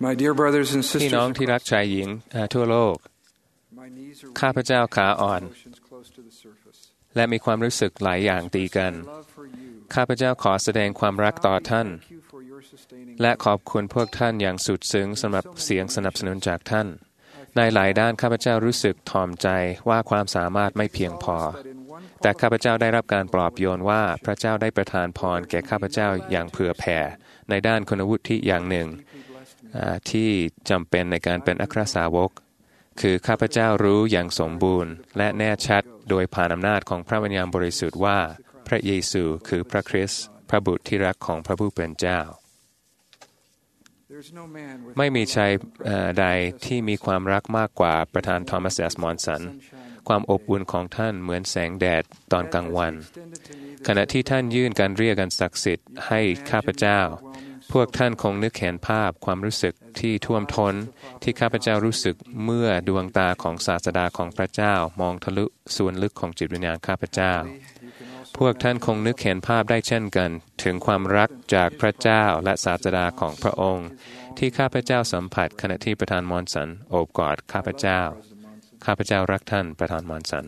My dear brothers and พี่ sisters น้องที่รัก across ชายหญิงทั่วโลก my knees are ข้าพเจ้าขาอ่อน emotions close to the surface. และมีความรู้สึกหลายอย่างตีกัน My love for you. ข้าพเจ้าขอแสดงความรักต่อท่าน Thank you for your sustaining และขอบคุณพวกท่านอย่างสุดซึ้งสำหรับเสียงสนับสนุนจากท่าน ในหลายด้านข้าพเจ้ารู้สึกถ่อมใจว่าความสามารถไม่เพียงพอ แต่ข้าพเจ้าได้รับการปลอบโยนว่าพระเจ้าได้ประทานพรแก่ข้าพเจ้าอย่างเผื่อแผ่ในด้านคุณวุฒิอย่างหนึ่งที่จำเป็นในการเป็นอัครสาวก คือข้าพเจ้ารู้อย่างสมบูรณ์และแน่ชัดโดยผ่านอำนาจของพระวิญญาณบริสุทธิ์ว่าพระเยซูคือพระคริสต์พระบุตรที่รักของพระผู้เป็นเจ้า ไม่มีชายใดที่มีความรักมากกว่าประธานทอมัส มอนสัน ความอบอุ่นของท่านเหมือนแสงแดดตอนกลางวัน ขณะที่ท่านยื่นการเรียกกันศักดิ์สิทธิ์ให้ข้าพเจ้า พวกท่านคงนึกเห็นภาพความรู้สึกที่ท่วมท้นที่ข้าพเจ้ารู้สึกเมื่อดวงตาของศาสดาของพระเจ้ามองทะลุส่วนลึกของจิตวิญญาณข้าพเจ้า พวกท่านคงนึกเห็นภาพได้เช่นกันถึงความรักจากพระเจ้าและศาสดาของพระองค์ที่ข้าพเจ้าสัมผัสขณะที่ประธานมอนสันโอบกอดข้าพเจ้า ข้าพเจ้ารักท่านประธานมอนสัน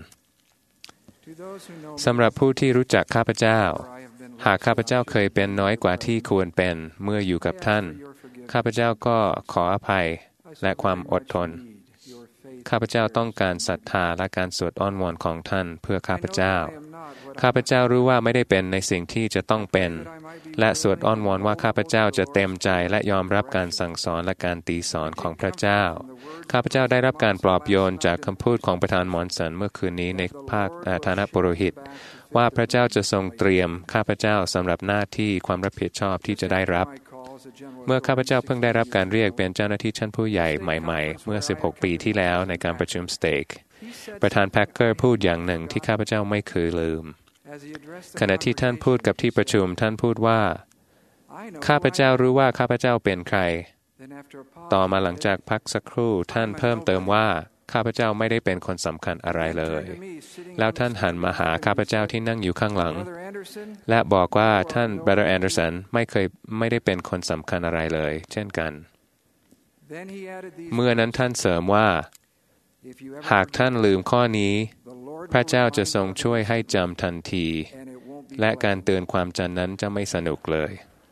สำหรับผู้ที่รู้จักข้าพเจ้า หากข้าพเจ้าเคยเป็นน้อยกว่าที่ควรเป็นเมื่ออยู่กับท่าน ข้าพเจ้าก็ขออภัยและความอดทน ข้าพเจ้าต้องการศรัทธาและการสวดอ้อนวอนของท่านเพื่อข้าพเจ้า ข้าพเจ้ารู้ว่าไม่ได้เป็นในสิ่งที่จะต้องเป็น และสวดอ้อนวอนว่าข้าพเจ้าจะเต็มใจและยอมรับการสั่งสอนและการตีสอนของพระเจ้า ข้าพเจ้าได้รับการปลอบโยนจากคำพูดของประธานมอนสันเมื่อคืนนี้ในภาคฐานะปุโรหิตว่าพระเจ้าจะทรงเตรียมข้าพเจ้าสำหรับหน้าที่ความรับผิดชอบที่จะได้รับ เมื่อข้าพเจ้าเพิ่งได้รับการเรียกเป็นเจ้าหน้าที่ชั้นผู้ใหญ่ใหม่ๆเมื่อ16 ปีที่แล้วในการประชุมสเต็กประธานแพ็คเกอร์พูดอย่างหนึ่งที่ข้าพเจ้าไม่เคยลืมขณะที่ท่านพูดกับที่ประชุมท่านพูดว่าข้าพเจ้ารู้ว่าข้าพเจ้าเป็นใครต่อมาหลังจากพักสักครู่ท่านเพิ่มเติมว่าข้าพเจ้าไม่ได้เป็นคนสำคัญอะไรเลยแล้วท่านหันมาหาข้าพเจ้าที่นั่งอยู่ข้างหลังและบอกว่าท่านบราเธอร์แอนเดอร์สันไม่ได้เป็นคนสำคัญอะไรเลยเช่นกันเมื่อนั้นท่านเสริมว่าหากท่านลืมข้อนี้พระเจ้าจะทรงช่วยให้จำทันทีและการเตือนความจำนั้นจะไม่สนุกเลย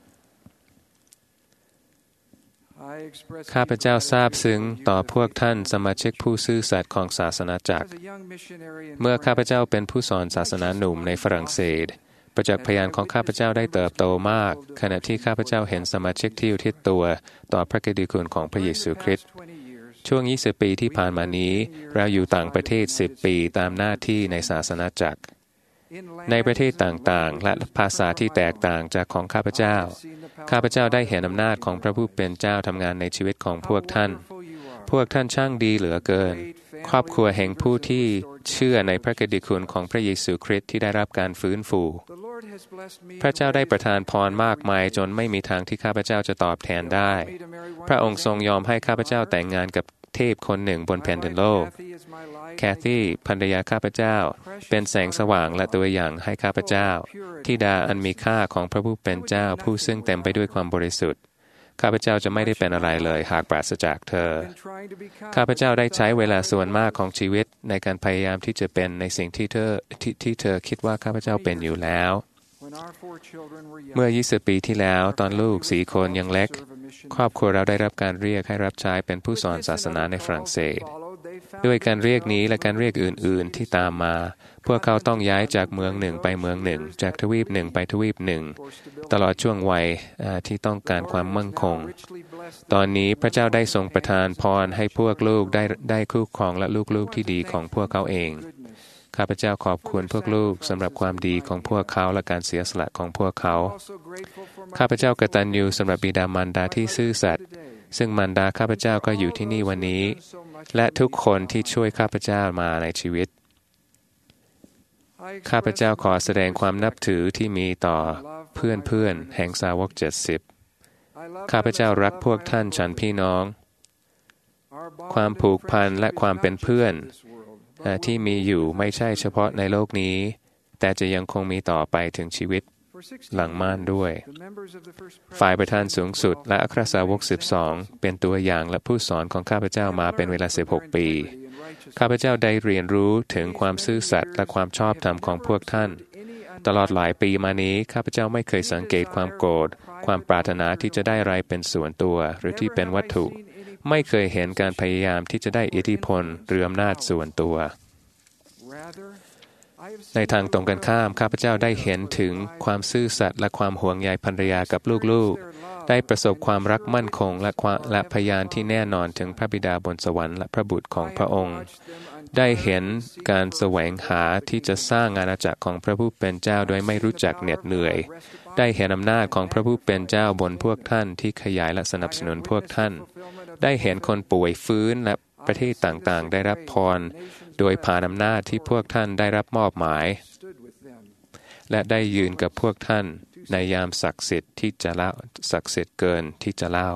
ข้าพเจ้าซาบซึ้งต่อพวกท่านสมาชิกผู้ซื่อสัตย์ของศาสนาจักรเมื่อข้าพเจ้าเป็นผู้สอนศาสนาหนุ่มในฝรั่งเศสประจักษ์พยานของข้าพเจ้าได้เติบโตมากขณะที่ข้าพเจ้าเห็นสมาชิกที่อุทิศตัวต่อพระกิตติคุณของพระเยซูคริสต์ช่วง20 ปีที่ผ่านมานี้เราอยู่ต่างประเทศ10 ปีตามหน้าที่ในศาสนาจักรในประเทศต่างๆและภาษาที่แตกต่างจากของข้าพเจ้าข้าพเจ้าได้เห็นอำนาจของพระผู้เป็นเจ้าทำงานในชีวิตของพวกท่านช่างดีเหลือเกินครอบครัวแห่งผู้ที่เชื่อในพระกิตติคุณของพระเยซูคริสต์ที่ได้รับการฟื้นฟูพระเจ้าได้ประทานพรมากมายจนไม่มีทางที่ข้าพเจ้าจะตอบแทนได้พระองค์ทรงยอมให้ข้าพเจ้าแต่งงานกับเทพคนหนึ่งบนแผ่นดินโลกแคทตี้ภรรยาข้าพเจ้าเป็นแสงสว่างและตัวอย่างให้ข้าพเจ้าธิดาอันมีค่าของพระผู้เป็นเจ้าผู้ซึ่งเต็มไปด้วยความบริสุทธิ์ข้าพเจ้าจะไม่ได้เป็นอะไรเลยหากปราศจากเธอข้าพเจ้าได้ใช้เวลาส่วนมากของชีวิตในการพยายามที่จะเป็นในสิ่งที่เธอคิดว่าข้าพเจ้าเป็นอยู่แล้วเมื่อ20 ปีที่แล้วตอนลูก4 คนยังเล็กครอบครัวเราได้รับการเรียกให้รับใช้เป็นผู้สอนศาสนาในฝรั่งเศสด้วยการเรียกนี้และการเรียกอื่นๆที่ตามมาพวกเขาต้องย้ายจากเมืองหนึ่งไปเมืองหนึ่งจากทวีปหนึ่งไปทวีปหนึ่งตลอดช่วงวัยที่ต้องการความมั่นคงตอนนี้พระเจ้าได้ทรงประทานพรให้พวกลูกได้คู่ครองและลูกๆที่ดีของพวกเขาเองข้าพเจ้าขอบคุณพวกลูกสำหรับความดีของพวกเขาและการเสียสละของพวกเขาข้าพเจ้ากตัญญูสำหรับบิดามารดาที่ซื่อสัตย์ซึ่งมารดาข้าพเจ้าก็อยู่ที่นี่วันนี้และทุกคนที่ช่วยข้าพเจ้ามาในชีวิตข้าพเจ้าขอแสดงความนับถือที่มีต่อเพื่อนแห่งสาวก70ข้าพเจ้ารักพวกท่านฉันพี่น้องความผูกพันและความเป็นเพื่อนที่มีอยู่ไม่ใช่เฉพาะในโลกนี้แต่จะยังคงมีต่อไปถึงชีวิตหลังม่านด้วยฝ่ายประธานสูงสุดและอัครสาวก12เป็นตัวอย่างและผู้สอนของข้าพเจ้ามาเป็นเวลา16 ปีข้าพเจ้าได้เรียนรู้ถึงความซื่อสัตย์และความชอบธรรมของพวกท่านตลอดหลายปีมานี้ข้าพเจ้าไม่เคยสังเกตความโกรธความปรารถนาที่จะได้อะไรเป็นส่วนตัวหรือที่เป็นวัตถุไม่เคยเห็นการพยายามที่จะได้อิทธิพลหรืออำนาจส่วนตัวในทางตรงกันข้ามข้าพเจ้าได้เห็นถึงความซื่อสัตย์และความห่วงใยภรรยากับลูกๆได้ประสบความรักมั่นคงและพยานที่แน่นอนถึงพระบิดาบนสวรรค์และพระบุตรของพระองค์ได้เห็นการแสวงหาที่จะสร้างอาณาจักรของพระผู้เป็นเจ้าโดยไม่รู้จักเหน็ดเหนื่อยได้เห็นอำนาจของพระผู้เป็นเจ้าบนพวกท่านที่ขยายและสนับสนุนพวกท่านได้เห็นคนป่วยฟื้นและประเทศต่างๆได้รับพรโดยผ่านอำนาจที่พวกท่านได้รับมอบหมายและได้ยืนกับพวกท่านในยามศักดิ์สิทธิ์ที่จะเล่าศักดิ์สิทธิ์เกินที่จะเล่า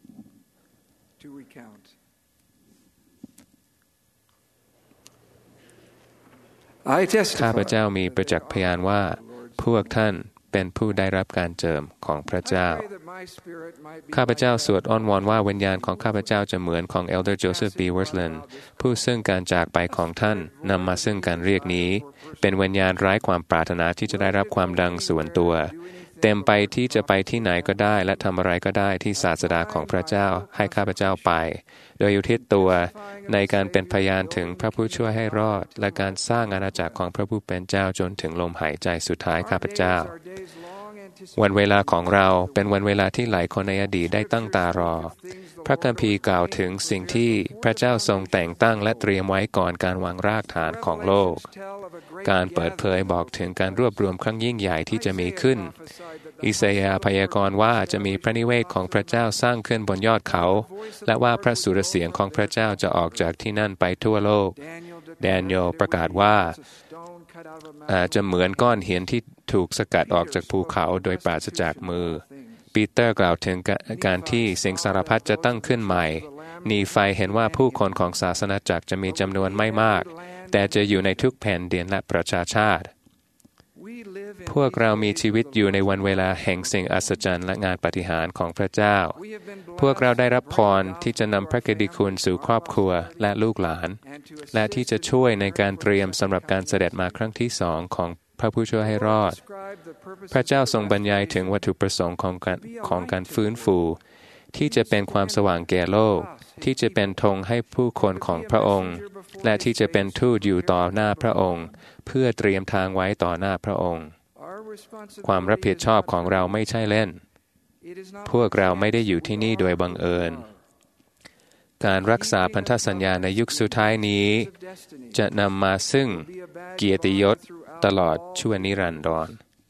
ข้าพเจ้ามีประจักษ์พยานว่าพวกท่านเป็นผู้ได้รับการเจิมของพระเจ้าข้าพเจ้าสวดอ้อนวอนว่าวิญญาณของข้าพเจ้าจะเหมือนของ Elder Joseph B. Wirthlin ผู้ซึ่งการจากไปของท่านนำมาซึ่งการเรียกนี้เป็นวิญญาณไร้ความปรารถนาที่จะได้รับความดังส่วนตัวเต็มไปที่จะไปที่ไหนก็ได้และทำอะไรก็ได้ที่ศาสดาของพระเจ้าให้ข้าพเจ้าไปโดยอุทิศตัวในการเป็นพยานถึงพระผู้ช่วยให้รอดและการสร้างอาณาจักรของพระผู้เป็นเจ้าจนถึงลมหายใจสุดท้ายข้าพเจ้าวันเวลาของเราเป็นวันเวลาที่หลายคนในอดีตได้ตั้งตารอพระคัมภีร์กล่าวถึงสิ่งที่พระเจ้าทรงแต่งตั้งและเตรียมไว้ก่อนการวางรากฐานของโลกการเปิดเผยบอกถึงการรวบรวมครั้งยิ่งใหญ่ที่จะมีขึ้นอิสยาห์พยากรณ์ว่าจะมีพระนิเวศของพระเจ้าสร้างขึ้นบนยอดเขาและว่าพระสุรเสียงของพระเจ้าจะออกจากที่นั่นไปทั่วโลกแดเนียลประกาศว่าจะเหมือนก้อนหินที่ถูกสกัดออกจากภูเขาโดยปราศจากมือปีเตอร์กล่าวถึงการที่สิ่งสารพัดจะตั้งขึ้นใหม่นีไฟเห็นว่าผู้คนของศาสนาจักรจะมีจำนวนไม่มากแต่จะอยู่ในทุกแผ่นดินและประชาชาติพวกเรามีชีวิตอยู่ในวันเวลาแห่งสิ่งอัศจรรย์และงานปาฏิหาริย์ของพระเจ้าพวกเราได้รับพรที่จะนำพระกิตติคุณสู่ครอบครัวและลูกหลานและที่จะช่วยในการเตรียมสำหรับการเสด็จมาครั้งที่2ของพระผู้ช่วยให้รอดพระเจ้าทรงบรรยายถึงวัตถุประสงค์ของการฟื้นฟูที่จะเป็นความสว่างแก่โลกที่จะเป็นธงให้ผู้คนของพระองค์และที่จะเป็นทูตอยู่ต่อหน้าพระองค์เพื่อเตรียมทางไว้ต่อหน้าพระองค์ความรับผิดชอบของเราไม่ใช่เล่นพวกเราไม่ได้อยู่ที่นี่โดยบังเอิญการรักษาพันธสัญญาในยุคสุดท้ายนี้จะนำมาซึ่งเกียรติยศตลอดชั่วนิรันดร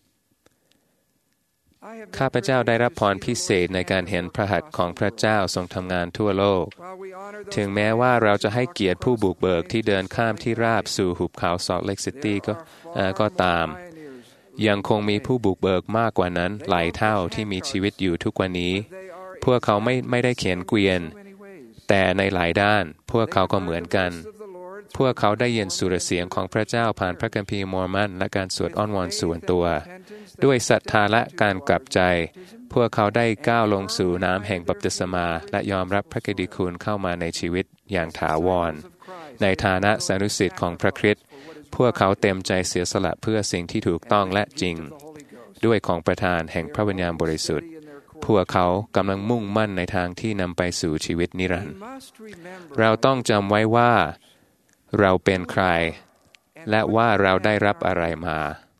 ข้าพเจ้าได้รับพรพิเศษในการเห็นพระหัตถ์ของพระเจ้าทรงทำงานทั่วโลกถึงแม้ว่าเราจะให้เกียรติผู้บุกเบิกที่เดินข้ามที่ราบสู่หุบเขาซอลต์เลคซิตี้ก็ตามยังคงมีผู้บุกเบิกมากกว่านั้นหลายเท่าที่มีชีวิตอยู่ทุกวันนี้พวกเขาไม่ได้เขียนเกวียนแต่ในหลายด้านพวกเขาก็เหมือนกันพวกเขาได้ยินสุรเสียงของพระเจ้าผ่านพระคัมภีร์มอร์มันและการสวดอ้อนวอนส่วนตัวด้วยศรัทธาและการกลับใจพวกเขาได้ก้าวลงสู่น้ำแห่งบัพติศมาและยอมรับพระกิตติคุณเข้ามาในชีวิตอย่างถาวรในฐานะสานุสิทธิ์ของพระคริสต์พวกเขาเต็มใจเสียสละเพื่อสิ่งที่ถูกต้องและจริงด้วยของประทานแห่งพระวิญญาณบริสุทธิ์พวกเขากำลังมุ่งมั่นในทางที่นำไปสู่ชีวิตนิรันดร์เราต้องจำไว้ว่าเราเป็นใครและว่าเราได้รับอะไรมา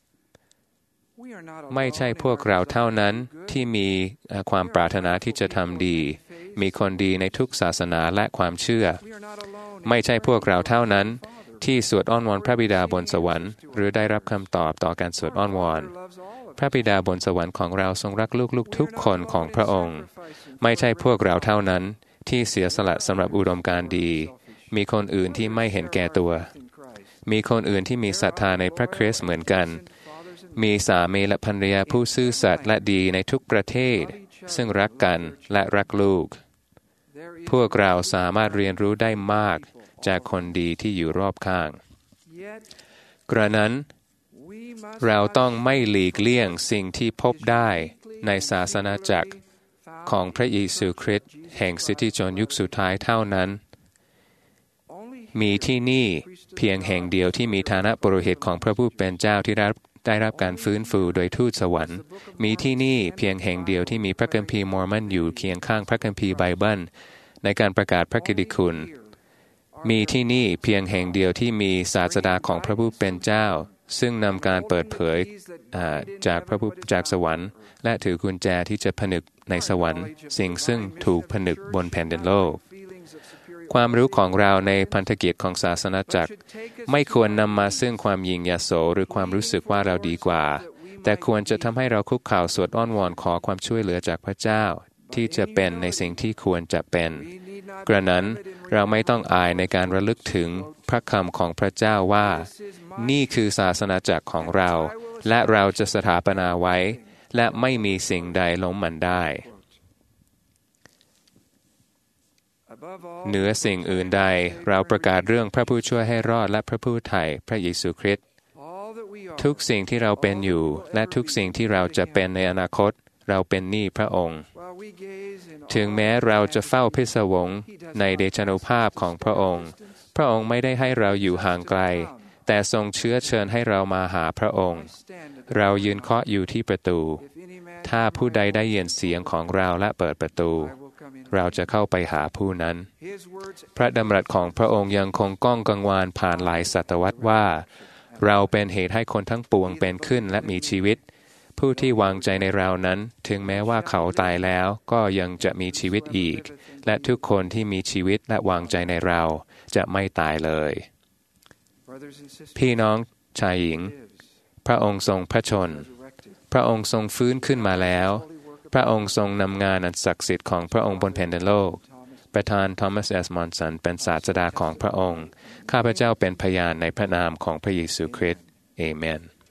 ไม่ใช่พวกเราเท่านั้นที่มีความปรารถนาที่จะทำดีมีคนดีในทุกศาสนาและความเชื่อไม่ใช่พวกเราเท่านั้นที่สวดอ้อนวอนพระบิดาบนสวรรค์หรือได้รับคำตอบต่อการสวดอ้อนวอนพระบิดาบนสวรรค์ของเราทรงรักลูกๆทุกคนของพระองค์ไม่ใช่พวกเราเท่านั้นที่เสียสละสำหรับอุดมการณ์ดีมีคนอื่นที่ไม่เห็นแก่ตัวมีคนอื่นที่มีศรัทธาในพระคริสต์เหมือนกันมีสามีและภรรยาผู้ซื่อสัตย์และดีในทุกประเทศซึ่งรักกันและรักลูกพวกเราสามารถเรียนรู้ได้มากจากคนดีที่อยู่รอบข้างกระนั้นเราต้องไม่หลีกเลี่ยงสิ่งที่พบได้ในศาสนาจักรของพระเยซูคริสต์แห่งสิทธิชนยุคสุดท้ายเท่านั้นมีที่นี่เพียงแห่งเดียวที่มีฐานะปุโรหิตของพระผู้เป็นเจ้าที่ได้รับการฟื้นฟูโดยทูตสวรรค์มีที่นี่เพียงแห่งเดียวที่มีพระคัมภีร์มอร์มอนอยู่เคียงข้างพระคัมภีร์ไบเบิลในการประกาศพระกิตติคุณมีที่นี่เพียงแห่งเดียวที่มีศาสดาของพระผู้เป็นเจ้าซึ่งนำการเปิดเผยจากสวรรค์และถือกุญแจที่จะผนึกในสวรรค์สิ่งซึ่งถูกผนึกบนแผ่นดินโลกความรู้ของเราในพันธกิจของศาสนาจักรไม่ควรนำมาซึ่งความยิงยโสหรือความรู้สึกว่าเราดีกว่าแต่ควรจะทำให้เราคุกเข่าสวดอ้อนวอนขอความช่วยเหลือจากพระเจ้าที่จะเป็นในสิ่งที่ควรจะเป็นกระนั้นเราไม่ต้องอายในการระลึกถึงพระคำของพระเจ้าว่านี่คือศาสนาจักรของเราและเราจะสถาปนาไว้และไม่มีสิ่งใดล้มมันได้เหนือสิ่งอื่นใดเราประกาศเรื่องพระผู้ช่วยให้รอดและพระผู้ไถ่พระเยซูคริสต์ทุกสิ่งที่เราเป็นอยู่และทุกสิ่งที่เราจะเป็นในอนาคตเราเป็นหนี้พระองค์ถึงแม้เราจะเฝ้าพิศวงในเดชานุภาพของพระองค์พระองค์ไม่ได้ให้เราอยู่ห่างไกลแต่ทรงเชื้อเชิญให้เรามาหาพระองค์เรายืนเคาะอยู่ที่ประตูถ้าผู้ใดได้ยินเสียงของเราและเปิดประตูเราจะเข้าไปหาผู้นั้นพระดำรัสของพระองค์ยังคงก้องกังวานผ่านหลายศตวรรษว่าเราเป็นเหตุให้คนทั้งปวงเป็นขึ้นและมีชีวิตผู้ที่วางใจในเรานั้นถึงแม้ว่าเขาตายแล้วก็ยังจะมีชีวิตอีกและทุกคนที่มีชีวิตและวางใจในเราจะไม่ตายเลยพี่น้องชายหญิงพระองค์ทรงพระชนพระองค์ทรงฟื้นขึ้นมาแล้วพระองค์ทรงนำงานอันศักดิ์สิทธิ์ของพระองค์บนแผ่นดินโลกประธานทอมัส เอส มอนสันเป็นศาสดาของพระองค์ข้าพเจ้าเป็นพยานในพระนามของพระเยซูคริสต์เอเมน